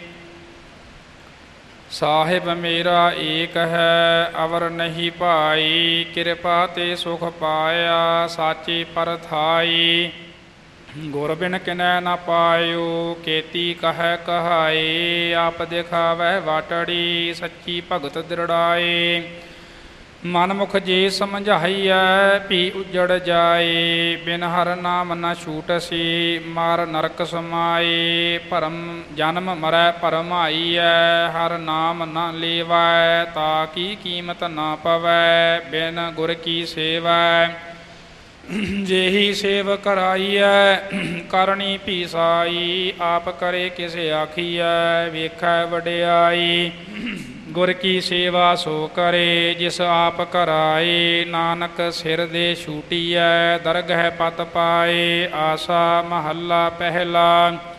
ਸਾਹਿਬ ਮੇਰਾ ਏਕ ਹੈ ਅਵਰ ਨਹੀਂ ਭਾਈ। ਕਿਰਪਾ ਤੇ ਸੁਖ ਪਾਇਆ ਸਾਚੇ ਪਰਥਾਈ। ਗੁਰ ਬਿਨ ਕਿਨੈ ਨ ਪਾਇਓ ਕੇਤੀ ਕਹਿ ਕਹਾਏ। ਆਪ ਦਿਖਾਵੈ ਵਾਟੜੀ ਸੱਚੀ ਭਗਤ ਦ੍ਰਿੜਾਏ। ਮਨ ਮੁਖ ਜੇ ਸਮਝਾਈਐ ਭੀ ਉਜੜ ਜਾਏ। ਬਿਨ ਹਰ ਨਾਮ ਨ ਛੂਟਸੀ ਮਾਰ ਨਰਕ ਸਮਾਏ। ਭਰਮ ਜਨਮ ਮਰੈ ਭਰਮ ਆਈਐ ਹਰ ਨਾਮ ਨ ਲੇਵੈ। ਤਾ ਕੀ ਕੀਮਤ ਨ ਪਵੈ ਬਿਨ ਗੁਰ ਕੀ ਸੇਵੈ। जेहि सेव कराईਐ करनी भी साई। आप करे किस आखीਐ वेखै वडियाई। गुर की सेवा सो करे जिस आप कराए। नानक सिर दे छूटीਐ दरगह पत पाए। आसा महला पहला।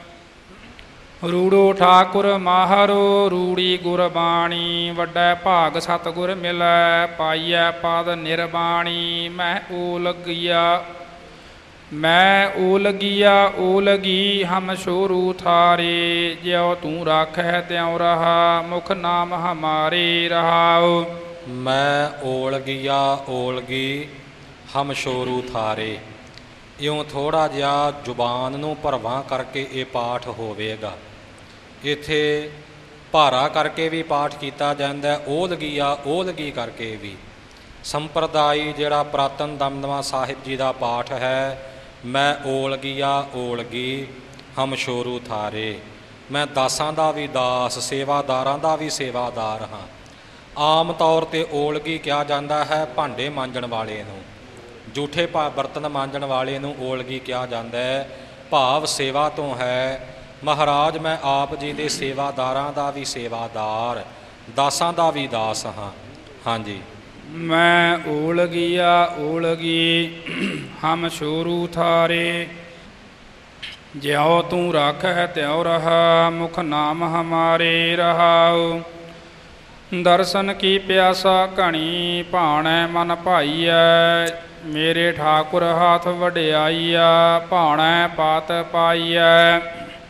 रूड़ो ठाकुर माहरो रूड़ी गुरबाणी। वड्डै भाग सतगुर मिलै पाईਐ पद निर्बाणी। मैं ओलगिया मैं ओलगिया ओलगी हम छोरू थारे। ज्यों तू राखै त्यों रहा मुख नाम हमारे रहाओ। मैं ओलगिया ओलगी हम छोरू थारे। ਇਉਂ ਥੋੜ੍ਹਾ ਜਿਹਾ ਜ਼ੁਬਾਨ ਨੂੰ ਭਰਵਾਂ ਕਰਕੇ ਇਹ ਪਾਠ ਹੋਵੇਗਾ। ਇੱਥੇ ਭਾਰਾ ਕਰਕੇ ਵੀ ਪਾਠ ਕੀਤਾ ਜਾਂਦਾ, ਓਲਗੀਆ ਓਲਗੀ ਕਰਕੇ ਵੀ। ਸੰਪਰਦਾਈ ਜਿਹੜਾ ਪੁਰਾਤਨ ਦਮਦਮਾ ਸਾਹਿਬ ਜੀ ਦਾ ਪਾਠ ਹੈ, ਮੈਂ ਓਲਗੀਆ ਓਲਗੀ ਹਮ ਛੋਰੂ ਥਾਰੇ। ਮੈਂ ਦਾਸਾਂ ਦਾ ਵੀ ਦਾਸ, ਸੇਵਾਦਾਰਾਂ ਦਾ ਵੀ ਸੇਵਾਦਾਰ ਹਾਂ। ਆਮ ਤੌਰ 'ਤੇ ਓਲਗੀ ਕਿਹਾ ਜਾਂਦਾ ਹੈ ਭਾਂਡੇ ਮਾਂਜਣ ਵਾਲੇ ਨੂੰ, ਜੂਠੇ ਭਾ ਬਰਤਨ ਮਾਂਜਣ ਵਾਲੇ ਨੂੰ ਓਲਗੀ ਕਿਹਾ ਜਾਂਦਾ ਹੈ। ਭਾਵ ਸੇਵਾ ਤੋਂ ਹੈ। ਮਹਾਰਾਜ ਮੈਂ ਆਪ ਜੀ ਦੇ ਸੇਵਾਦਾਰਾਂ ਦਾ ਵੀ ਸੇਵਾਦਾਰ, ਦਾਸਾਂ ਦਾ ਵੀ ਦਾਸ ਹਾਂ। ਹਾਂਜੀ। ਮੈਂ ਓਲਗੀਆ ਓਲਗੀ ਹਮ ਛੋਰੂ ਥਾਰੇ। ਜਿਉ ਤੂੰ ਰਾਖੈ ਤਿਉ ਰਹਾ ਮੁਖ ਨਾਮ ਹਮਾਰੇ ਰਹਾਉ। ਦਰਸ਼ਨ ਕੀ ਪਿਆਸਾ ਘਣੀ ਭਾਣੈ ਮਨ ਭਾਈਐ। ਮੇਰੇ ਠਾਕੁਰ ਹਾਥ ਵਡਿਆਈਆ ਭਾਣੈ ਪਾਤ ਪਾਈਐ।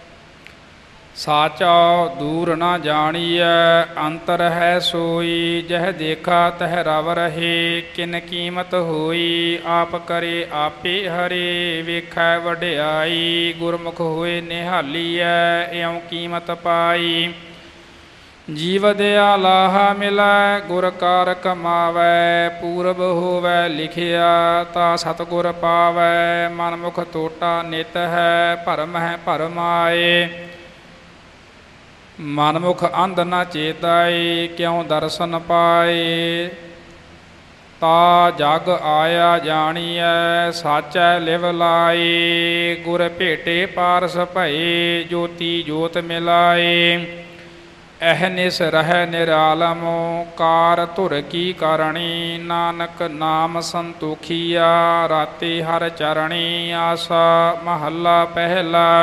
ਸਾਚਾ ਦੂਰ ਨਾ ਜਾਣੀਐ ਅੰਤਰ ਹੈ ਸੋਈ। ਜਹ ਦੇਖਾ ਤਹ ਰਵ ਰਹੇ ਕਿਨ ਕੀਮਤ ਹੋਈ। ਆਪ ਕਰੇ ਆਪੇ ਹਰੇ ਵੇਖੈ ਵਡਿਆਈ। ਗੁਰਮੁਖ ਹੋਏ ਨਿਹਾਲੀਐ ਇਉਂ ਕੀਮਤ ਪਾਈ। ਜੀਵ ਦਿਆ ਲਾਹਾ ਮਿਲੈ ਗੁਰ ਕਾਰ ਕਮਾਵੈ। ਪੂਰਬ ਹੋਵੈ ਲਿਖਿਆ ਤਾ ਸਤਿਗੁਰ ਪਾਵੈ। ਮਨਮੁਖ ਟੋਟਾ ਨਿਤ ਹੈ ਭਰਮ ਹੈ ਭਰਮਾਏ। ਮਨਮੁਖ ਅੰਧ ਨ ਚੇਤਾਏ ਕਿਉ ਦਰਸ਼ਨ ਪਾਏ। ਤਾ ਜਗ ਆਇਆ ਜਾਣੀਐ ਸਾਚੈ ਲਿਵ ਲਾਏ। ਗੁਰ ਭੇਟੇ ਪਾਰਸ ਭਏ ਜੋਤੀ ਜੋਤ ਮਿਲਾਏ। ਅਹਨਿਸ ਰਹਿ ਨਿਰਾਲਮੋ ਕਾਰ ਧੁਰ ਕੀ ਕਰਣੀ। ਨਾਨਕ ਨਾਮ ਸੰਤੋਖੀਆ ਰਾਤੇ ਹਰ ਚਰਣੀ। ਆਸਾ ਮਹੱਲਾ ਪਹਿਲਾ।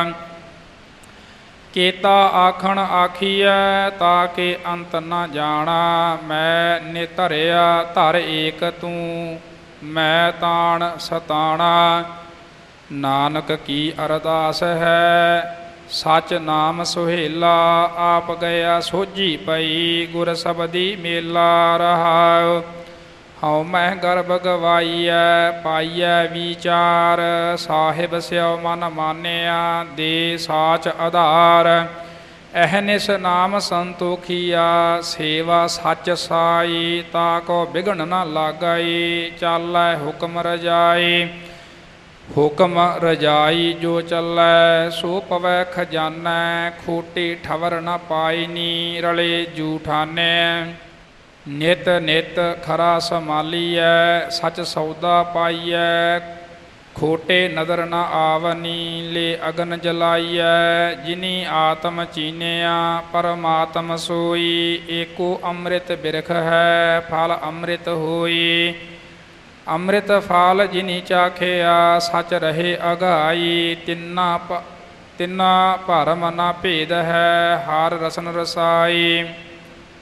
ਕੇਤਾ ਆਖਣ ਆਖੀਐ ਤਾ ਕੇ ਅੰਤ ਨ ਜਾਣਾ। ਮੈਂ ਨਿਧਰਿਆ ਧਰ ਏਕ ਤੂੰ ਮੈਂ ਤਾਣ ਸਤਾਣਾ। ਨਾਨਕ ਕੀ ਅਰਦਾਸ ਹੈ ਸਚ ਨਾਮ ਸੁਹੇਲਾ। ਆਪ ਗਿਆ ਸੋਝੀ ਪਈ ਗੁਰ ਸਬਦੀ ਮੇਲਾ ਰਹਾਉ। ਹਉ ਮਹਿ ਗਰਭ ਗਵਾਈਐ ਪਾਈਐ ਵਿਚਾਰ। ਸਾਹਿਬ ਸਿਉ ਮਨ ਮਾਨਿਆ ਦੇ ਸਾਚ ਆਧਾਰ। ਅਹਨਿਸ ਨਾਮ ਸੰਤੋਖੀਆ ਸੇਵਾ ਸੱਚ ਸਾਈ। ਤਾ ਕੋ ਬਿਗਨ ਨ ਲਾਗਾਈ ਚਾਲੈ ਹੁਕਮ ਰਜਾਈ। ਹੁਕਮ ਰਜਾਈ ਜੋ ਚੱਲੈ ਸੋ ਪਵੈ ਖਜ਼ਾਨੈ। ਖੋਟੇ ਠਵਰ ਨ ਪਾਇਨੀ ਰਲੇ ਜੂਠਾਨੈ। ਨਿਤ ਨਿਤ ਖਰਾ ਸੰਭਾਲੀਐ ਸਚ ਸੌਦਾ ਪਾਈਐ। ਖੋਟੇ ਨਦਰ ਨ ਆਵਨੀ ਲੈ ਅਗਨ ਜਲਾਈਐ। ਜਿਨੀ ਆਤਮ ਚੀਨਿਆ ਪਰਮਾਤਮ ਸੋਈ। ਏਕੋ ਅੰਮ੍ਰਿਤ ਬਿਰਖ ਹੈ ਫਲ ਅੰਮ੍ਰਿਤ ਹੋਈ। ਅੰਮ੍ਰਿਤ ਫਲ ਜਿਨੀ ਚਾਖਿਆ ਸਚ ਰਹੇ ਅਗਾਈ। ਤਿੰਨਾ ਪ ਤਿੰਨਾ ਭਰਮ ਨਾ ਭੇਦ ਹੈ ਹਰ ਰਸਨ ਰਸਾਈ।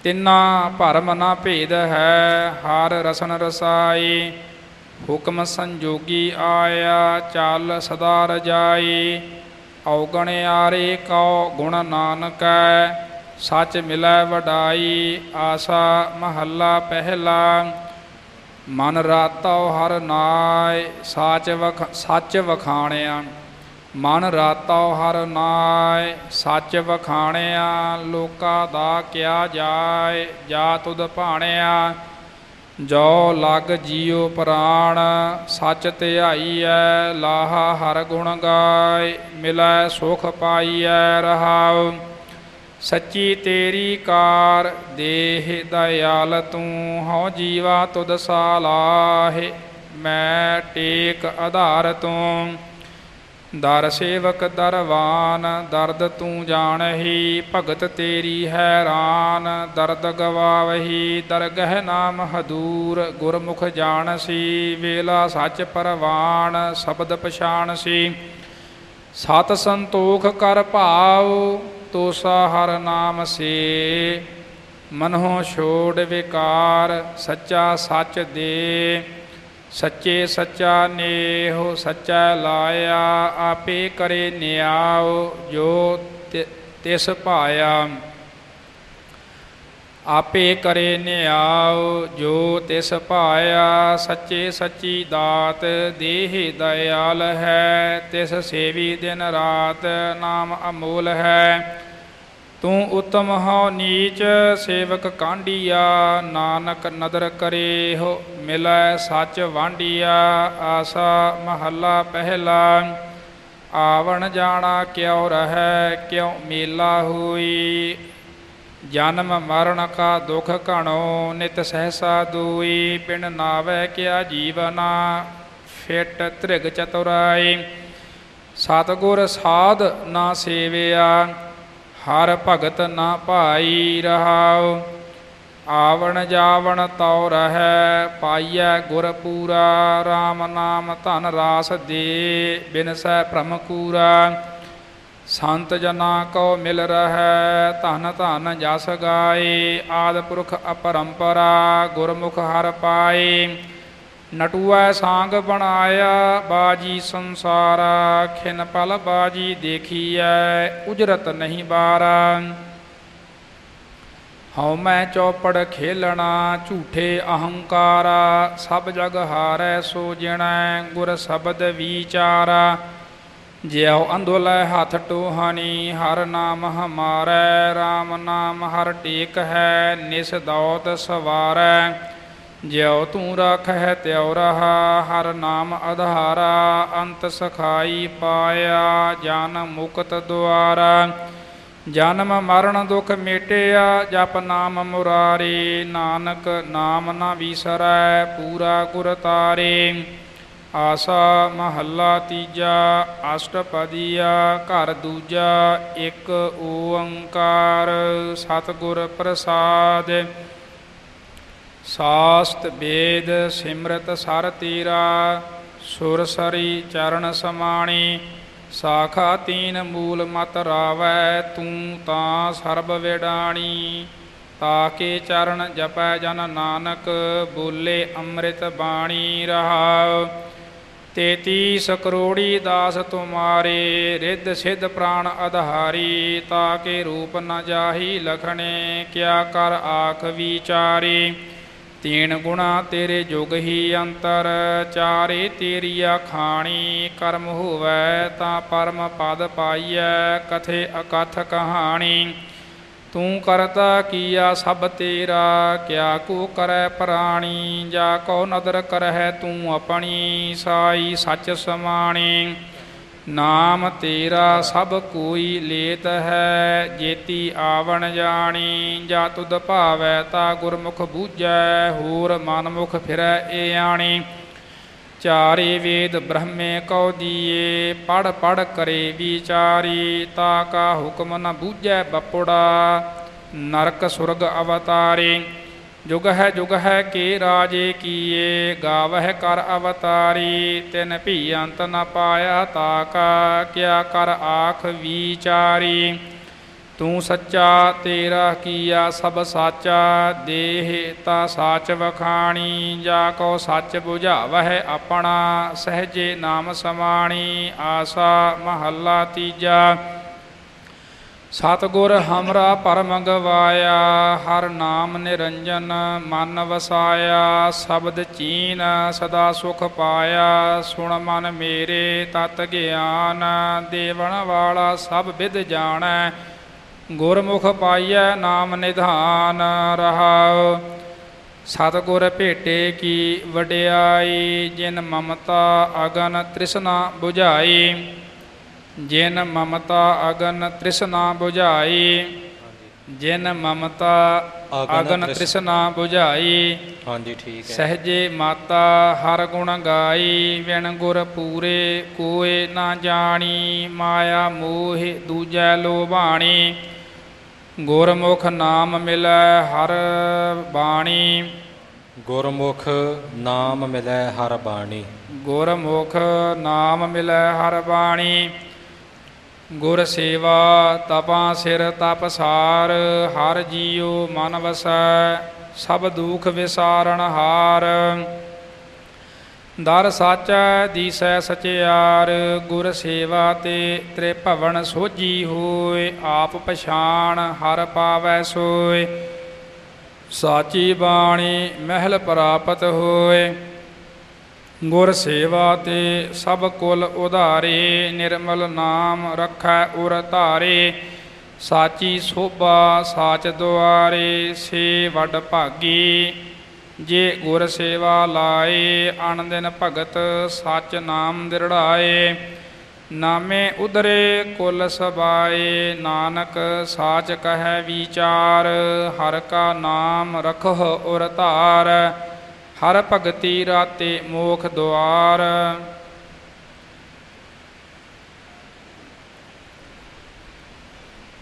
ਤਿੰਨਾ ਭਰਮ ਨਾ ਭੇਦ ਹੈ, ਹਰ ਰਸਨ ਰਸਾਈ। ਹੁਕਮ ਸੰਜੋਗੀ ਆਇਆ, ਚੱਲ ਸਦਾ ਰਜਾਈ। ਔਗਣ ਆਰੇ ਕਉ ਗੁਣ ਨਾਨਕੈ, ਸੱਚ ਮਿਲੈ ਵਡਾਈ। ਆਸਾ ਮਹੱਲਾ ਪਹਿਲਾ। ਮਨ ਰਾਤਉ ਹਰ ਨਾਇ, ਸਾਚ ਵਖ ਸੱਚ ਵਖਾਣਿਆ। ਮਨ ਰਾਤਉ ਹਰ ਨਾਇ, ਸੱਚ ਵਖਾਣਿਆ। ਲੋਕਾ ਦਾ ਕਿਆ ਜਾਇ, ਜਾ ਤੁਧ ਭਾਣਿਆ। ਜੋ ਲਗ ਜੀਉ ਪ੍ਰਾਣ, ਸੱਚ ਧਿਆਈਐ। ਲਾਹਾ ਹਰ ਗੁਣ ਗਾਇ, ਮਿਲੈ ਸੁਖ ਪਾਈਐ। ਰਹਾਉ ਸੱਚੀ ਤੇਰੀ ਕਾਰ, ਦੇਹ ਦਇਆਲ ਤੂੰ। ਹਉ ਜੀਵਾ ਤੁਧ ਸਾਲਾਹੇ, ਮੈਂ ਟੇਕ ਆਧਾਰ ਤੂੰ। ਦਰ ਸੇਵਕ ਦਰਵਾਨ, ਦਰਦ ਤੂੰ ਜਾਣਹੀ। ਭਗਤ ਤੇਰੀ ਹੈਰਾਨ, ਦਰਦ ਗਵਾਵਹੀ। ਦਰਗਹਿ ਨਾਮ ਹਦੂਰ, ਗੁਰਮੁਖ ਜਾਣਸੀ। ਵੇਲਾ ਸੱਚ ਪਰਵਾਨ, ਸ਼ਬਦ ਪਛਾਣਸੀ। ਸਤ ਸੰਤੋਖ ਕਰ ਭਾਉ, ਤੋਸਾ ਹਰ ਨਾਮ ਸੇ। ਮਨਹੁ ਛੋੜ ਵਿਕਾਰ, ਸੱਚਾ ਸੱਚ ਦੇ। ਸੱਚੇ ਸੱਚਾ ਨੇਹੁ, ਸੱਚਾ ਲਾਇਆ। ਆਪੇ ਕਰੇ ਨਿਆਉ, ਜੋ ਤਿਸ ਭਾਇਆ। ਆਪੇ ਕਰੇ ਨਿਆਉ, ਜੋ ਤਿਸ ਭਾਇਆ। ਸੱਚੇ ਸੱਚੀ ਦਾਤ, ਦੇਹ ਦਇਆਲ ਹੈ। ਤਿਸ ਸੇਵੀ ਦਿਨ ਰਾਤ, ਨਾਮ ਅਮੋਲ ਹੈ। ਤੂੰ ਉਤਮ ਹਉ ਨੀਚ, ਸੇਵਕ ਕਾਂਢੀਆ। ਨਾਨਕ ਨਦਰ ਕਰੇ ਹੋ, ਮਿਲੈ ਸੱਚ ਵਾਂਢੀਆ। ਆਸਾ ਮਹੱਲਾ ਪਹਿਲਾ। ਆਵਣ ਜਾਣਾ ਕਿਉ ਰਹੈ, ਕਿਉ ਮੇਲਾ ਹੋਈ। ਜਨਮ ਮਰਨ ਕਾ ਦੁਖ ਘਣੋ, ਨਿਤ ਸਹਿਸਾ ਦੂਈ। ਪਿੰਡ ਨਾਵੈ ਕਿਆ ਜੀਵਨਾ, ਫਿਟ ਧ੍ਰਿਗ ਚਤੁਰਾਈ। ਸਤਿਗੁਰ ਸਾਧ ਨਾ ਸੇਵਿਆ, ਹਰ ਭਗਤ ਨਾ ਭਾਈ। ਰਹਾਉ ਆਵਣ ਜਾਵਣ ਤਉ ਰਹੈ, ਪਾਈਐ ਗੁਰ ਪੂਰਾ। ਰਾਮ ਨਾਮ ਧਨ ਰਾਸ ਦੇ, ਬਿਨਸੈ ਭ੍ਰਮ ਕੂਰਾ। ਸੰਤ ਜਨਾ ਕੋ ਮਿਲ ਰਹੈ, ਧਨ ਧਨ ਜਸ ਗਾਏ। ਆਦਿ ਪੁਰਖ ਅਪਰੰਪਰਾ, ਗੁਰਮੁਖ ਹਰ ਪਾਏ। ਨਟੂਐ ਸਾਂਗ ਬਣਾਇਆ, ਬਾਜੀ ਸੰਸਾਰਾ। ਖਿਨ ਪਲ ਬਾਜੀ ਦੇਖੀਐ, ਉਜਰਤ ਨਹੀਂ ਬਾਰਾ। ਹਉ ਮੈਂ ਚੌਪੜ ਖੇਲਣਾ, ਝੂਠੇ ਅਹੰਕਾਰਾ। ਸਭ ਜਗ ਹਾਰੈ ਸੋ ਜਿਣੈ, ਗੁਰ ਸ਼ਬਦ ਵਿਚਾਰਾ। ਜਿਉ ਅੰਧੁਲੈ ਹੱਥ ਟੋਹਣੀ, ਹਰ ਨਾਮ ਹਮਾਰੈ। ਰਾਮ ਨਾਮ ਹਰ ਟੇਕ ਹੈ, ਨਿਸ ਦੌਤ ਸਵਾਰੈ। ਜਿਉ ਤੂੰ ਰਾਖਹਿ ਤਿਉ ਰਹਾ, ਹਰ ਨਾਮ ਆਧਾਰਾ। ਅੰਤ ਸਖਾਈ ਪਾਇਆ, ਜਨ ਮੁਕਤ ਦੁਆਰਾ। ਜਨਮ ਮਰਨ ਦੁਖ ਮੇਟਿਆ, ਜਪ ਨਾਮ ਮੁਰਾਰੀ। ਨਾਨਕ ਨਾਮ ਨਾ ਵਿਸਰੈ, ਪੂਰਾ ਗੁਰ ਤਾਰੇ। ਆਸਾ ਮਹੱਲਾ ਤੀਜਾ। ਅਸ਼ਟਪਦੀਆ ਘਰ ਦੂਜਾ। ਇੱਕ ਓੰਕਾਰ ਸਤਿਗੁਰ ਪ੍ਰਸਾਦਿ। ਸਾਸਤ ਵੇਦ ਸਿਮਰਤ ਸਰ ਤੀਰਾ, ਸੁਰ ਸਰੀ ਚਰਨ ਸਮਾਣੀ। ਸਾਖਾ ਤੀਨ ਮੂਲ ਮਤ ਰਾਵੈ, ਤੂੰ ਤਾਂ ਸਰਬ ਵਿਡਾਣੀ। ਤਾਕੇ ਚਰਨ ਜਪੈ ਜਨ ਨਾਨਕ, ਬੋਲੇ ਅੰਮ੍ਰਿਤ ਬਾਣੀ। ਰਹਾਉ ਤੇਤੀਸ ਕਰੋੜੀ ਦਾਸ ਤੁਮਾਰੇ, ਰਿੱਧ ਸਿੱਧ ਪ੍ਰਾਣ ਆਧਾਰੀ। ਤਾਕੇ ਰੂਪ ਨ ਜਾਹੀ ਲਖਣੇ, ਕਿਆ ਕਰ ਆਖ ਵਿਚਾਰੀ। ਤੀਨ ਗੁਣਾ ਤੇਰੇ ਜੁਗ ਹੀ ਅੰਤਰ, ਚਾਰੇ ਤੇਰੀਆ ਖਾਣੀ। ਕਰਮ ਹੋਵੈ ਤਾਂ ਪਰਮ ਪਦ ਪਾਈਐ, ਕਥੇ ਅਕਥ ਕਹਾਣੀ। ਤੂੰ ਕਰਤਾ ਕੀਆ ਸਭ ਤੇਰਾ, ਕਿਆ ਕੋ ਕਰੈ ਪ੍ਰਾਣੀ। ਜਾ ਕੋ ਨਦਰ ਕਰਹਿ ਤੂੰ ਆਪਣੀ, ਸਾਈ ਸੱਚ ਸਮਾਣੀ। ਨਾਮ ਤੇਰਾ ਸਭ ਕੋਈ ਲੇਤ ਹੈ, ਜੇਤੀ ਆਵਣ ਜਾਣੀ। ਜਾ ਤੁਧ ਭਾਵੈ ਤਾ ਗੁਰਮੁਖ ਬੂਝੈ, ਹੋਰ ਮਨਮੁਖ ਫਿਰੈ ਏ ਆਣੀ। ਚਾਰੇ ਵੇਦ ਬ੍ਰਹਮੇ ਕਉ ਦੀਏ, ਪੜ੍ਹ ਪੜ੍ਹ ਕਰੇ ਵਿਚਾਰੀ। ਤਾ ਕਾ ਹੁਕਮ ਨ ਬੂਝੈ ਬਪੁੜਾ, ਨਰਕ ਸੁਰਗ ਅਵਤਾਰੇ। ਜੁਗ ਹੈ ਜੁਗ ਹੈ ਕੇ ਰਾਜੇ ਕੀਏ, ਗਾਵਹਿ ਕਰ ਅਵਤਾਰੀ। ਤਿਨ ਭੀ ਅੰਤ ਨ ਪਾਇਆ ਤਾ ਕਾ, ਕਿਆ ਕਰ ਆਖ ਵਿਚਾਰੀ। ਤੂੰ ਸੱਚਾ ਤੇਰਾ ਕੀਆ ਸਭ ਸਾਚਾ, ਦੇਹ ਤਾ ਸਾਚ ਵਖਾਣੀ, ਜਾ ਕੋ ਸੱਚ ਬੁਝਾਵਹਿ ਆਪਣਾ, ਸਹਜੇ ਨਾਮ ਸਮਾਣੀ। ਆਸਾ ਮਹੱਲਾ ਤੀਜਾ। ਸਤਿਗੁਰ ਹਮਰਾ ਪਰਮ ਗਵਾਇਆ, ਹਰ ਨਾਮ ਨਿਰੰਜਨ ਮਨ ਵਸਾਇਆ। ਸ਼ਬਦ ਚੀਨ ਸਦਾ ਸੁਖ ਪਾਇਆ, ਸੁਣ ਮਨ ਮੇਰੇ ਤਤ ਗਿਆਨ। ਦੇਵਨ ਵਾਲਾ ਸਭ ਵਿਦ ਜਾਣੈ, ਗੁਰਮੁਖ ਪਾਈਐ ਨਾਮ ਨਿਧਾਨ। ਰਹਾਉ ਸਤਿਗੁਰ ਭੇਟੇ ਕੀ ਵਡਿਆਈ, ਜਿਨ ਮਮਤਾ ਅਗਨ ਤ੍ਰਿਸ਼ਨਾ ਬੁਝਾਈ। ਜਿਨ ਮਮਤਾ ਅਗਨ ਤ੍ਰਿਸ਼ਨਾ ਬੁਝਾਈ, ਜਿਨ ਮਮਤਾ ਅਗਨ ਤ੍ਰਿਸ਼ਨਾ ਬੁਝਾਈ। ਹਾਂਜੀ ਠੀਕ ਹੈ। ਸਹਜੇ ਮਾਤਾ ਹਰ ਗੁਣ ਗਾਈ, ਵਿਣ ਗੁਰ ਪੂਰੇ ਕੋਏ ਨਾ ਜਾਣੀ। ਮਾਇਆ ਮੋਹ ਦੂਜੈ ਲੋਭਾਣੀ, ਗੁਰਮੁਖ ਨਾਮ ਮਿਲੈ ਹਰ ਬਾਣੀ। ਗੁਰਮੁਖ ਨਾਮ ਮਿਲੈ ਹਰ ਬਾਣੀ, ਗੁਰਮੁਖ ਨਾਮ ਮਿਲੈ ਹਰ ਬਾਣੀ। ਗੁਰ ਸੇਵਾ ਤਪਾਂ ਸਿਰ ਤਪਸਾਰ, ਹਰ ਜੀਉ ਮਨ ਵਸੈ ਸਭ ਦੁਖ ਵਿਸਾਰਨ ਹਾਰ। ਦਰ ਸਾਚੈ ਦੀਸੈ ਸਚਿਆਰ, ਗੁਰ ਸੇਵਾ ਤੇ ਤ੍ਰਿਭਵਨ ਸੋਝੀ ਹੋਏ। ਆਪ ਪਛਾਣ ਹਰ ਪਾਵੈ ਸੋਏ, ਸਾਚੀ ਬਾਣੀ ਮਹਿਲ ਪ੍ਰਾਪਤ ਹੋਏ। ਗੁਰ ਸੇਵਾ ਤੇ ਸਭ ਕੁਲ ਉਧਾਰੇ, ਨਿਰਮਲ ਨਾਮ ਰੱਖੈ ਉਰ ਧਾਰੇ। ਸਾਚੀ ਸੋਭਾ ਸਾਚ ਦੁਆਰੇ, ਸੇ ਵੱਡ ਭਾਗੀ ਜੇ ਗੁਰ ਸੇਵਾ ਲਾਏ। ਅਣ ਦਿਨ ਭਗਤ ਸਚ ਨਾਮ ਦਿਰੜਾਏ, ਨਾਮੇ ਉਧਰੇ ਕੁਲ ਸਬਾਏ। ਨਾਨਕ ਸਾਚ ਕਹੈ ਵਿਚਾਰ, ਹਰ ਕਾ ਨਾਮ ਰਖਹੁ ਉਰ ਧਾਰ। ਹਰ ਭਗਤੀ ਰਾਤੇ ਮੋਖ ਦੁਆਰ।